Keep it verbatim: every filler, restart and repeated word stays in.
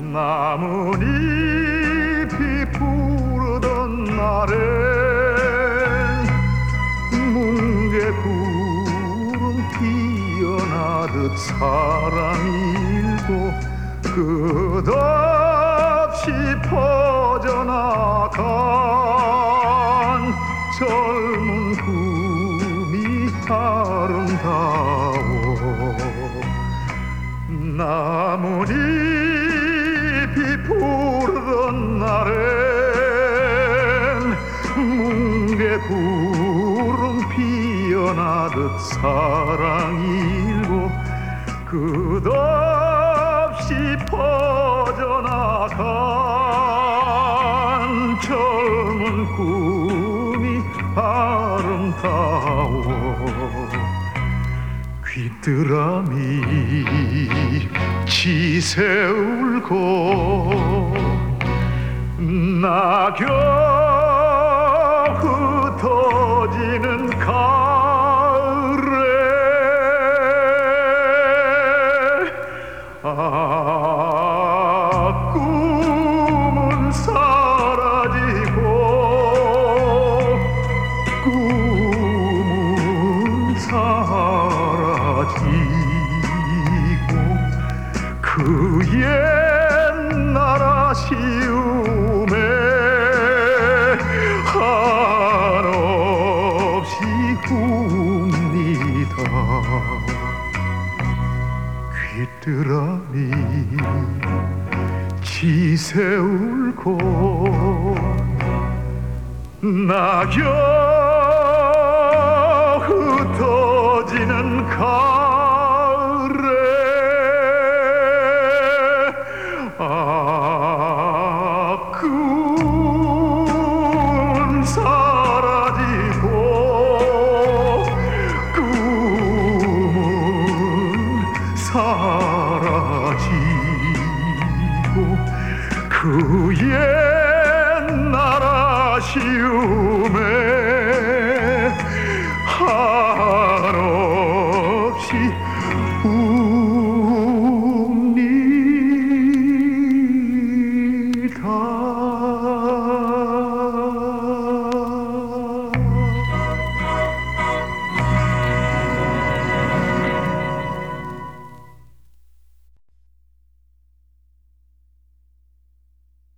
나뭇잎이 부르던 날엔 뭉게구름 피어나듯 사랑이 일고 끝없이 퍼져나간 젊은 꿈이 아름다워. 나뭇잎이 부르던 날엔 뭉게구름 피어나듯 사랑이 일고 끝없이 퍼져나간 젊은 꿈이 아름다워. 귀뚜라미 지새 울고 낙엽 흩어지는 가을에 아 꿈은 사라지고 꿈은 사라지고 그 옛날 아쉬움에 한없이 웁니다. 귀뚜라미 지새 울고 낙엽 흩어지는 가을에 아 꿈은 사라지고 꿈은 사라지고 그 옛날 아쉬움에